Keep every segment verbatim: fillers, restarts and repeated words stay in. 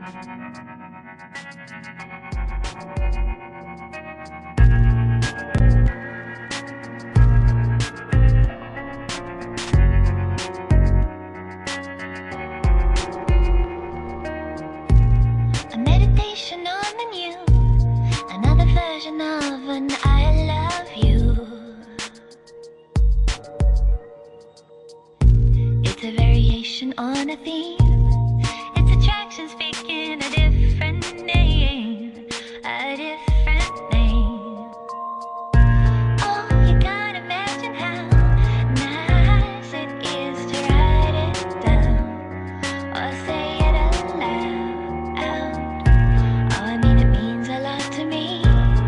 A meditation on the new, another version of an I love you. It's a variation on a theme. It's attraction speaking a different name, a different name. Oh, you can't imagine how nice it is to write it down or say it aloud. Oh, I mean, it means a lot to me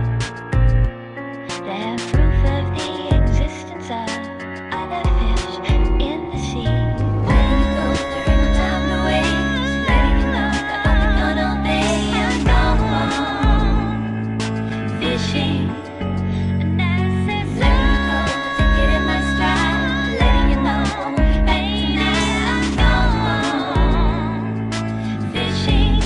to have proof of the existence of other fish in the sea. Letting you go, there ain't no time to waste. Letting you know that I'm gonna obey and go on fishing. And I said, letting you go, take it in my stride. Letting you know I won't be paying and go on fishing.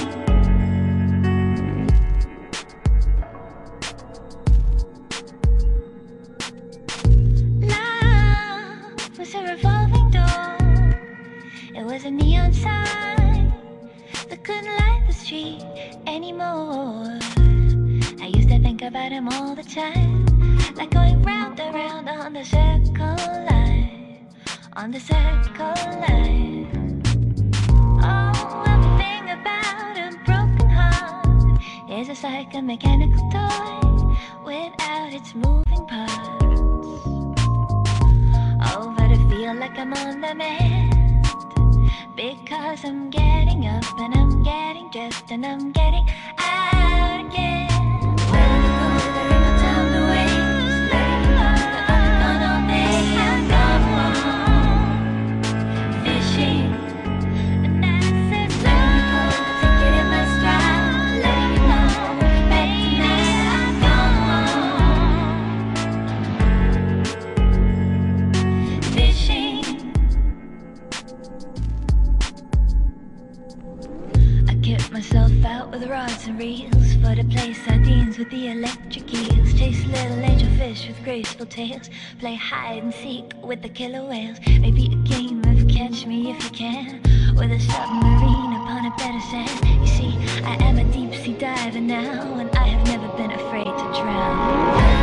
Love was a revolving door. It was a neon sign that couldn't light the street anymore. I used to think about him all the time, like going round and round on the circle line, on the circle line. Oh, everything about a broken heart is just like a mechanical toy without its moving parts. Oh, but I feel like I'm on the mend, because I'm getting up and I'm getting dressed and I'm getting out again. Letting you go, there ain't no time to waste. Letting you know that I'm gonna obey and go on fishing. And I said, letting you go, take it in my stride. Letting you know I won't be paying and go on fishing. I kept myself out with rods and reels for to play sardines with the electric eels, chase little angel fish with graceful tails, play hide and seek with the killer whales. Maybe a game of catch me if you can, with a submarine upon a bed of sand. You see, I am a deep sea diver now, and I have never been afraid to drown.